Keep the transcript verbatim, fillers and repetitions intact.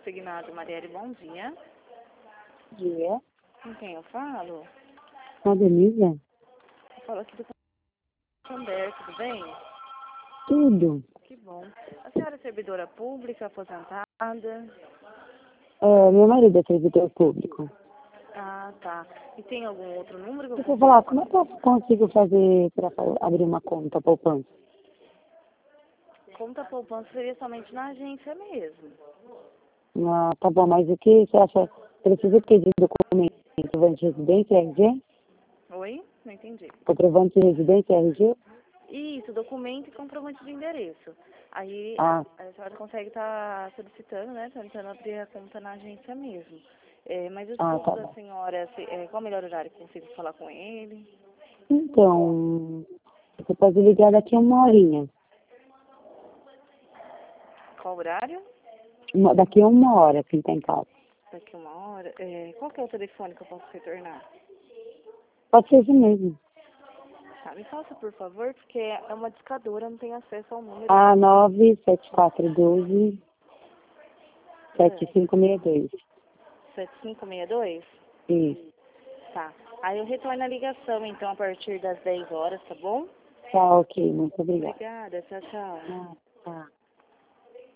Consignado, Marielle, bom dia. Dia. Com quem eu falo? Com a Denise? Eu falo aqui do Santander, tudo bem? Tudo. Que bom. A senhora é servidora pública, aposentada? É, meu marido é servidor público. Ah, tá. E tem algum outro número que eu Deixa eu posso falar, como é falar? que eu consigo fazer para abrir uma conta poupança? Conta poupança seria somente na agência mesmo. Ah, tá bom, mas o que você acha? Precisa pedir documento, comprovante de residência, R G? Oi? Não entendi. Comprovante de residência, R G? Isso, documento e comprovante de endereço. Aí Ah, a senhora consegue estar solicitando, né? Tentando abrir a conta na agência mesmo. É, mas o ah, esposo tá da bom. senhora, se- é, qual o melhor horário que eu consigo falar com ele? Então, você pode ligar daqui a uma horinha. Qual horário? Uma- daqui a uma hora, quem tá em casa. Daqui a uma hora. É, qual que é o telefone que eu posso retornar? Pode ser isso mesmo. Tá, me faça, por favor, porque é uma discadora, eu não tenho acesso ao número. A nove sete quatro um dois sete É, cinco seis dois. sete cinco seis dois? Isso. Tá. Aí eu retorno a ligação, então, a partir das dez horas, tá bom? Tá, ok. Muito obrigada. Obrigada, tchau, tchau. Ah.